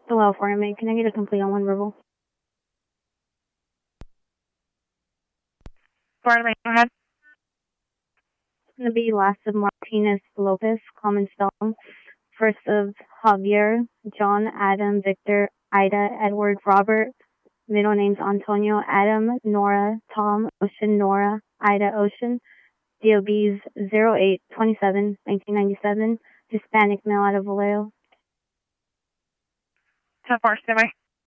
Hello, for me. Can I get a complete on one verbal? Pardon me, go ahead. It's going to be last of Martinez Lopez, common spelling. First of Javier, John, Adam, Victor, Ida, Edward, Robert. Middle names Antonio, Adam, Nora, Tom, Ocean, Nora, Ida, Ocean. DOBs 0827, 1997. Hispanic male out of Vallejo. 10-4, stand by.